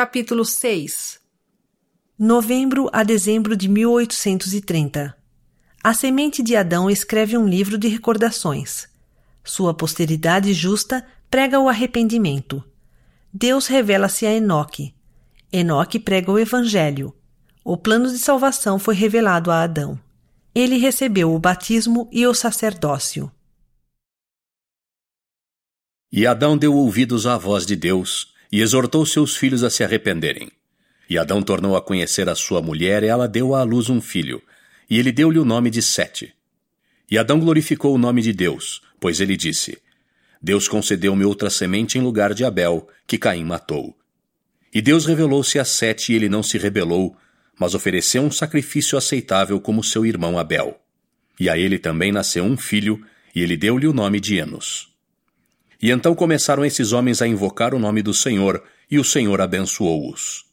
Capítulo 6. Novembro a dezembro de 1830. A semente de Adão escreve um livro de recordações. Sua posteridade justa prega o arrependimento. Deus revela-se a Enoque. Enoque prega o Evangelho. O plano de salvação foi revelado a Adão. Ele recebeu o batismo e o sacerdócio. E Adão deu ouvidos à voz de Deus e exortou seus filhos a se arrependerem. E Adão tornou a conhecer a sua mulher, e ela deu à luz um filho, e ele deu-lhe o nome de Sete. E Adão glorificou o nome de Deus, pois ele disse: Deus concedeu-me outra semente em lugar de Abel, que Caim matou. E Deus revelou-se a Sete, e ele não se rebelou, mas ofereceu um sacrifício aceitável como seu irmão Abel. E a ele também nasceu um filho, e ele deu-lhe o nome de Enos. E então começaram esses homens a invocar o nome do Senhor, e o Senhor abençoou-os.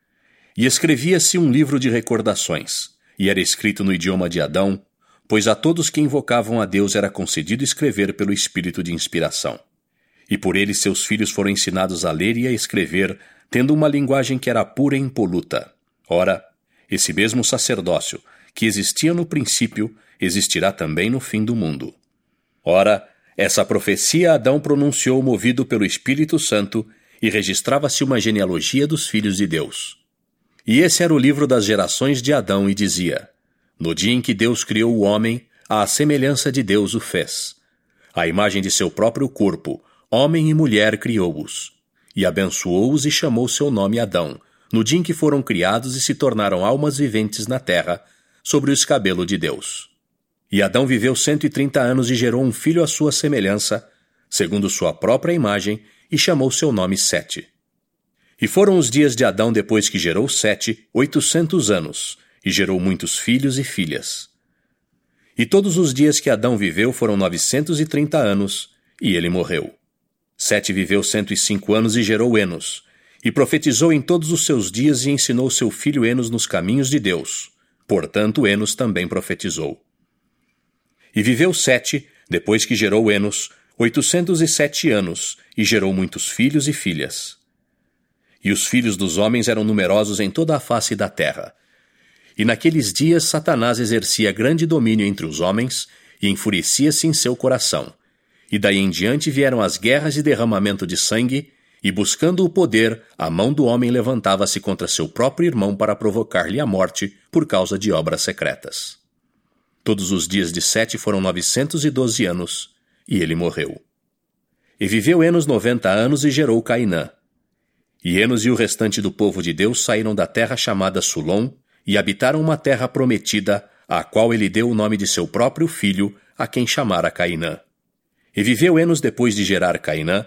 E escrevia-se um livro de recordações, e era escrito no idioma de Adão, pois a todos que invocavam a Deus era concedido escrever pelo espírito de inspiração. E por ele seus filhos foram ensinados a ler e a escrever, tendo uma linguagem que era pura e impoluta. Ora, esse mesmo sacerdócio, que existia no princípio, existirá também no fim do mundo. Ora, essa profecia Adão pronunciou movido pelo Espírito Santo, e registrava-se uma genealogia dos filhos de Deus. E esse era o livro das gerações de Adão, e dizia: No dia em que Deus criou o homem, à semelhança de Deus o fez. À imagem de seu próprio corpo, homem e mulher criou-os. E abençoou-os e chamou seu nome Adão, no dia em que foram criados e se tornaram almas viventes na terra, sobre o escabelo de Deus. E Adão viveu 130 anos e gerou um filho à sua semelhança, segundo sua própria imagem, e chamou seu nome Sete. E foram os dias de Adão depois que gerou Sete, 800 anos, e gerou muitos filhos e filhas. E todos os dias que Adão viveu foram 930 anos, e ele morreu. Sete viveu 105 anos e gerou Enos, e profetizou em todos os seus dias e ensinou seu filho Enos nos caminhos de Deus. Portanto, Enos também profetizou. E viveu Sete, depois que gerou Enos, 807 anos, e gerou muitos filhos e filhas. E os filhos dos homens eram numerosos em toda a face da terra. E naqueles dias Satanás exercia grande domínio entre os homens, e enfurecia-se em seu coração. E daí em diante vieram as guerras e derramamento de sangue, e buscando o poder, a mão do homem levantava-se contra seu próprio irmão para provocar-lhe a morte por causa de obras secretas. Todos os dias de Sete foram 912 anos, e ele morreu. E viveu Enos 90 anos e gerou Cainã. E Enos e o restante do povo de Deus saíram da terra chamada Sulom, e habitaram uma terra prometida, à qual ele deu o nome de seu próprio filho, a quem chamara Cainã. E viveu Enos depois de gerar Cainã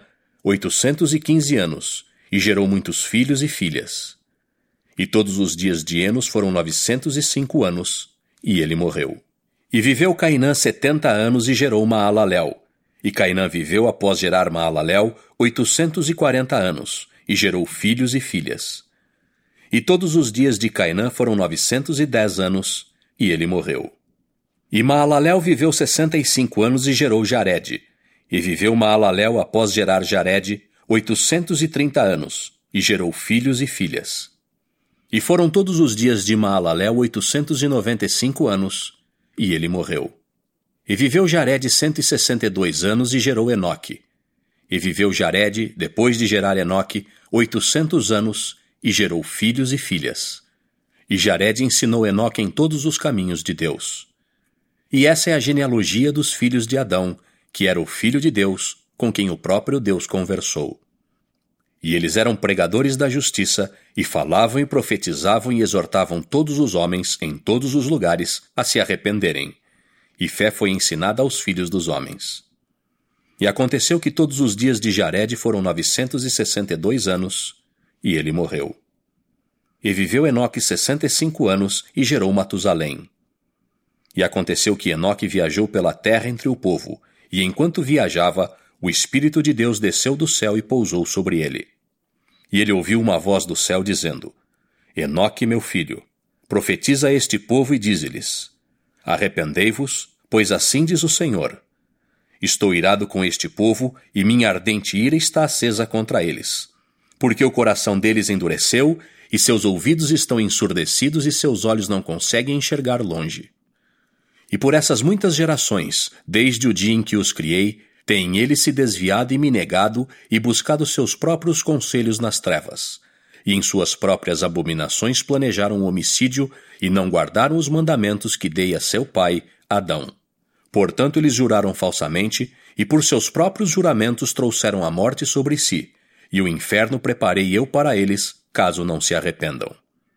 815 anos, e gerou muitos filhos e filhas. E todos os dias de Enos foram 905 anos, e ele morreu. E viveu Cainã 70 anos e gerou Maalalel. E Cainã viveu após gerar Maalalel 840 anos, e gerou filhos e filhas. E todos os dias de Cainã foram 910 anos, e ele morreu. E Maalalel viveu 65 anos e gerou Jared. E viveu Maalalel após gerar Jared 830 anos, e gerou filhos e filhas. E foram todos os dias de Maalalel 895 anos, e ele morreu. E viveu Jared 162 anos e gerou Enoque. E viveu Jared, depois de gerar Enoque, 800 anos, e gerou filhos e filhas. E Jared ensinou Enoque em todos os caminhos de Deus. E essa é a genealogia dos filhos de Adão, que era o filho de Deus, com quem o próprio Deus conversou. E eles eram pregadores da justiça, e falavam e profetizavam e exortavam todos os homens, em todos os lugares, a se arrependerem. E fé foi ensinada aos filhos dos homens. E aconteceu que todos os dias de Jared foram 962 anos, e ele morreu. E viveu Enoque 65 anos, e gerou Matusalém. E aconteceu que Enoque viajou pela terra entre o povo, e enquanto viajava, o Espírito de Deus desceu do céu e pousou sobre ele. E ele ouviu uma voz do céu dizendo: Enoque, meu filho, profetiza a este povo e dize-lhes: Arrependei-vos, pois assim diz o Senhor: Estou irado com este povo, e minha ardente ira está acesa contra eles. porque o coração deles endureceu, e seus ouvidos estão ensurdecidos e seus olhos não conseguem enxergar longe. E por essas muitas gerações, desde o dia em que os criei, têm eles se desviado e me negado e buscado seus próprios conselhos nas trevas. E em suas próprias abominações planejaram o homicídio e não guardaram os mandamentos que dei a seu pai, Adão. Portanto, eles juraram falsamente e por seus próprios juramentos trouxeram a morte sobre si, e o inferno preparei eu para eles, caso não se arrependam.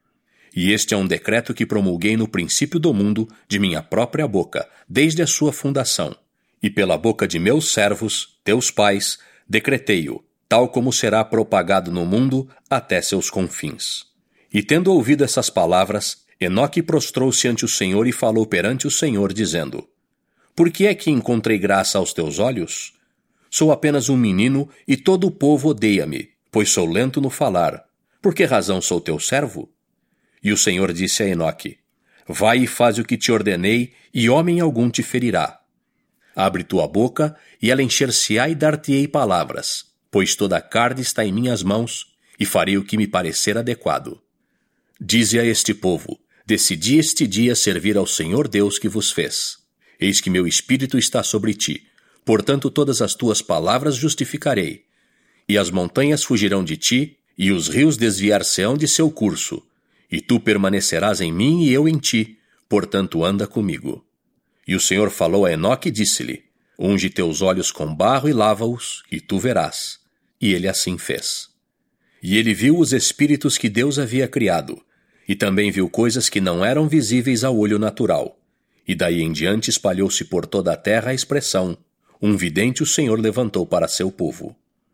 E este é um decreto que promulguei no princípio do mundo, de minha própria boca, desde a sua fundação, e pela boca de meus servos, teus pais, decretei-o, tal como será propagado no mundo até seus confins. E tendo ouvido essas palavras, Enoque prostrou-se ante o Senhor e falou perante o Senhor, dizendo: Por que é que encontrei graça aos teus olhos? Sou apenas um menino e todo o povo odeia-me, pois sou lento no falar. Por que razão sou teu servo? E o Senhor disse a Enoque: Vai e faz o que te ordenei, e homem algum te ferirá. Abre tua boca, e ela encher-se-á e dar-te-ei palavras, pois toda a carne está em minhas mãos, e farei o que me parecer adequado. Dize a este povo: Decidi este dia servir ao Senhor Deus que vos fez. Eis que meu espírito está sobre ti, portanto todas as tuas palavras justificarei. E as montanhas fugirão de ti, e os rios desviar-se-ão de seu curso. E tu permanecerás em mim e eu em ti, portanto anda comigo. E o Senhor falou a Enoque e disse-lhe: Unge teus olhos com barro e lava-os, e tu verás. E ele assim fez. E ele viu os espíritos que Deus havia criado, e também viu coisas que não eram visíveis ao olho natural. E daí em diante espalhou-se por toda a terra a expressão: Um vidente o Senhor levantou para seu povo.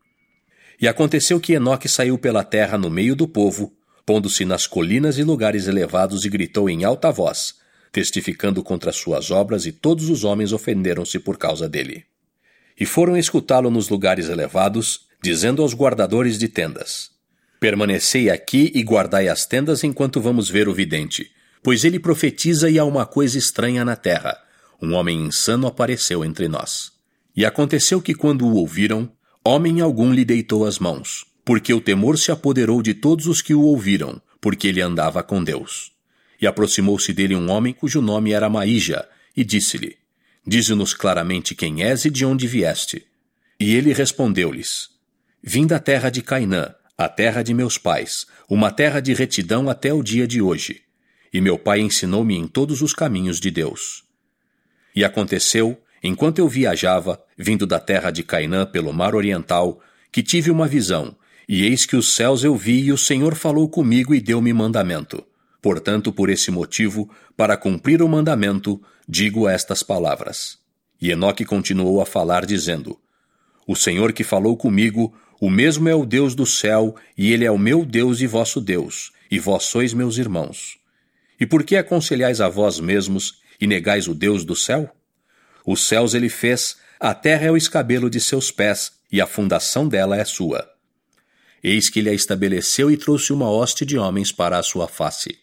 E aconteceu que Enoque saiu pela terra no meio do povo, pondo-se nas colinas e lugares elevados, e gritou em alta voz, testificando contra suas obras, e todos os homens ofenderam-se por causa dele. E foram escutá-lo nos lugares elevados, dizendo aos guardadores de tendas: Permanecei aqui e guardai as tendas enquanto vamos ver o vidente, pois ele profetiza e há uma coisa estranha na terra. Um homem insano apareceu entre nós. E aconteceu que quando o ouviram, homem algum lhe deitou as mãos, porque o temor se apoderou de todos os que o ouviram, porque ele andava com Deus. E aproximou-se dele um homem cujo nome era Maíja, e disse-lhe: Dize-nos claramente quem és e de onde vieste. E ele respondeu-lhes: Vim da terra de Cainã, a terra de meus pais, uma terra de retidão até o dia de hoje. E meu pai ensinou-me em todos os caminhos de Deus. E aconteceu, enquanto eu viajava, vindo da terra de Cainã pelo mar oriental, que tive uma visão, e eis que os céus eu vi, e o Senhor falou comigo e deu-me mandamento. Portanto, por esse motivo, para cumprir o mandamento, digo estas palavras. E Enoque continuou a falar, dizendo: O Senhor que falou comigo, o mesmo é o Deus do céu, e ele é o meu Deus e vosso Deus, e vós sois meus irmãos. E por que aconselhais a vós mesmos, e negais o Deus do céu? Os céus ele fez, a terra é o escabelo de seus pés, e a fundação dela é sua. Eis que ele a estabeleceu e trouxe uma hoste de homens para a sua face.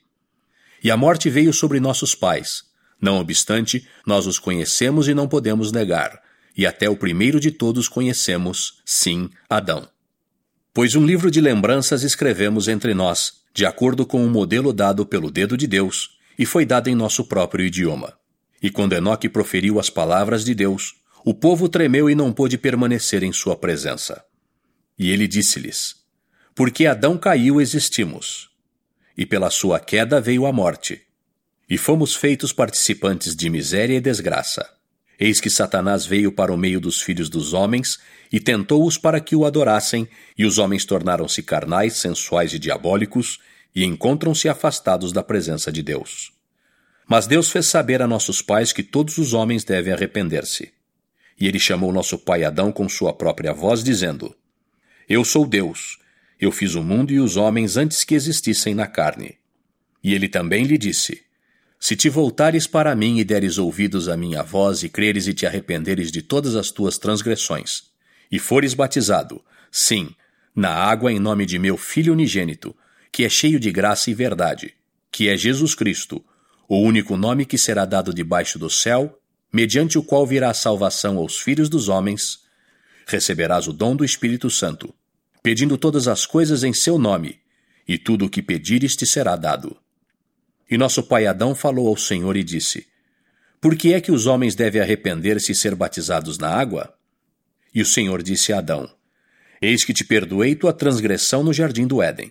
E a morte veio sobre nossos pais. Não obstante, nós os conhecemos e não podemos negar, e até o primeiro de todos conhecemos, sim, Adão. Pois um livro de lembranças escrevemos entre nós, de acordo com o modelo dado pelo dedo de Deus, e foi dado em nosso próprio idioma. E quando Enoque proferiu as palavras de Deus, o povo tremeu e não pôde permanecer em sua presença. E ele disse-lhes: Porque Adão caiu, existimos. E pela sua queda veio a morte. E fomos feitos participantes de miséria e desgraça. Eis que Satanás veio para o meio dos filhos dos homens e tentou-os para que o adorassem, e os homens tornaram-se carnais, sensuais e diabólicos, e encontram-se afastados da presença de Deus. Mas Deus fez saber a nossos pais que todos os homens devem arrepender-se. E ele chamou nosso pai Adão com sua própria voz, dizendo: Eu sou Deus, eu fiz o mundo e os homens antes que existissem na carne. E ele também lhe disse: Se te voltares para mim e deres ouvidos à minha voz, e creres e te arrependeres de todas as tuas transgressões, e fores batizado, sim, na água em nome de meu Filho unigênito, que é cheio de graça e verdade, que é Jesus Cristo, o único nome que será dado debaixo do céu, mediante o qual virá a salvação aos filhos dos homens, receberás o dom do Espírito Santo, pedindo todas as coisas em seu nome, e tudo o que pedires te será dado. E nosso pai Adão falou ao Senhor e disse: Por que é que os homens devem arrepender-se e ser batizados na água? E o Senhor disse a Adão: Eis que te perdoei tua transgressão no jardim do Éden.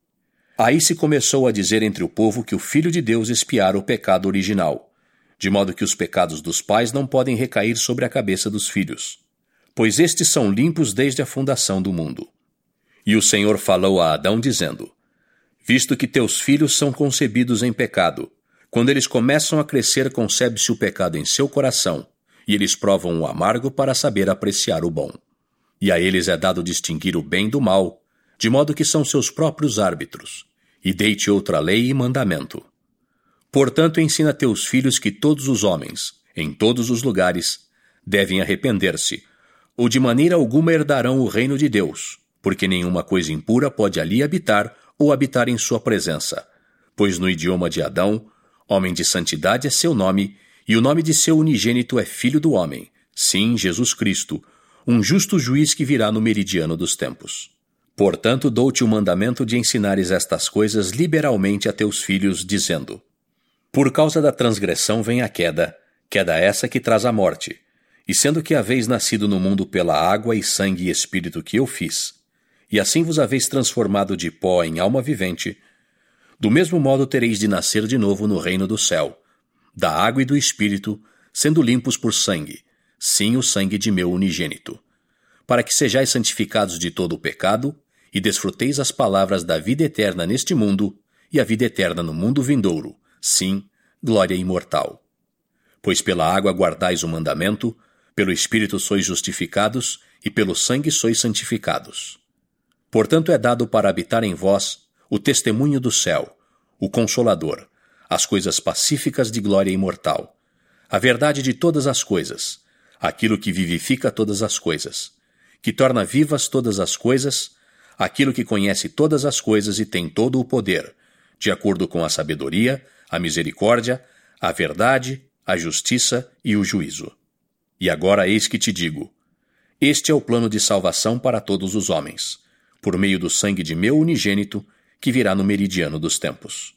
Aí se começou a dizer entre o povo que o Filho de Deus expiara o pecado original, de modo que os pecados dos pais não podem recair sobre a cabeça dos filhos, pois estes são limpos desde a fundação do mundo. E o Senhor falou a Adão, dizendo: Visto que teus filhos são concebidos em pecado, quando eles começam a crescer, concebe-se o pecado em seu coração, e eles provam o amargo para saber apreciar o bom. E a eles é dado distinguir o bem do mal, de modo que são seus próprios árbitros, e dei-te outra lei e mandamento. Portanto, ensina teus filhos que todos os homens, em todos os lugares, devem arrepender-se, ou de maneira alguma herdarão o reino de Deus, porque nenhuma coisa impura pode ali habitar ou habitar em sua presença, pois no idioma de Adão, homem de santidade é seu nome, e o nome de seu unigênito é Filho do Homem, sim, Jesus Cristo, um justo juiz que virá no meridiano dos tempos. Portanto, dou-te o mandamento de ensinares estas coisas liberalmente a teus filhos, dizendo: Por causa da transgressão vem a queda, queda essa que traz a morte, e sendo que haveis nascido no mundo pela água e sangue e espírito que eu fiz, e assim vos haveis transformado de pó em alma vivente, do mesmo modo tereis de nascer de novo no reino do céu, da água e do espírito, sendo limpos por sangue, sim, o sangue de meu unigênito, para que sejais santificados de todo o pecado, e desfruteis as palavras da vida eterna neste mundo, e a vida eterna no mundo vindouro, sim, glória imortal. Pois pela água guardais o mandamento, pelo espírito sois justificados, e pelo sangue sois santificados. Portanto é dado para habitar em vós o testemunho do céu, o Consolador, as coisas pacíficas de glória imortal, a verdade de todas as coisas, aquilo que vivifica todas as coisas, que torna vivas todas as coisas, aquilo que conhece todas as coisas e tem todo o poder, de acordo com a sabedoria, a misericórdia, a verdade, a justiça e o juízo. E agora eis que te digo: este é o plano de salvação para todos os homens, por meio do sangue de meu unigênito, que virá no meridiano dos tempos.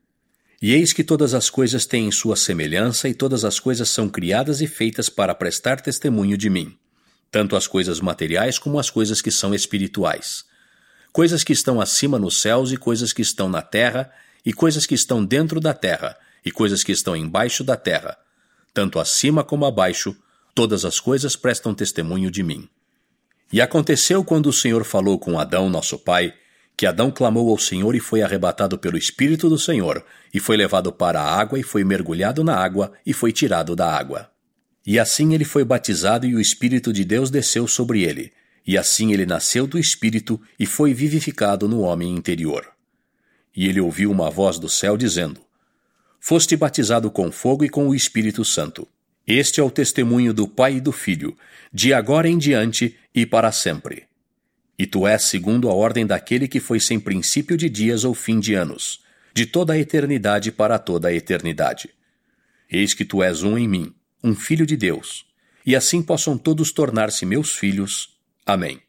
E eis que todas as coisas têm sua semelhança, e todas as coisas são criadas e feitas para prestar testemunho de mim, tanto as coisas materiais como as coisas que são espirituais, coisas que estão acima nos céus e coisas que estão na terra, e coisas que estão dentro da terra, e coisas que estão embaixo da terra, tanto acima como abaixo, todas as coisas prestam testemunho de mim. E aconteceu quando o Senhor falou com Adão, nosso pai, que Adão clamou ao Senhor e foi arrebatado pelo Espírito do Senhor, e foi levado para a água, e foi mergulhado na água, e foi tirado da água. E assim ele foi batizado, e o Espírito de Deus desceu sobre ele, e assim ele nasceu do Espírito, e foi vivificado no homem interior. E ele ouviu uma voz do céu dizendo: Foste batizado com fogo e com o Espírito Santo. Este é o testemunho do Pai e do Filho, de agora em diante e para sempre. E tu és segundo a ordem daquele que foi sem princípio de dias ou fim de anos, de toda a eternidade para toda a eternidade. Eis que tu és um em mim, um filho de Deus, e assim possam todos tornar-se meus filhos. Amém.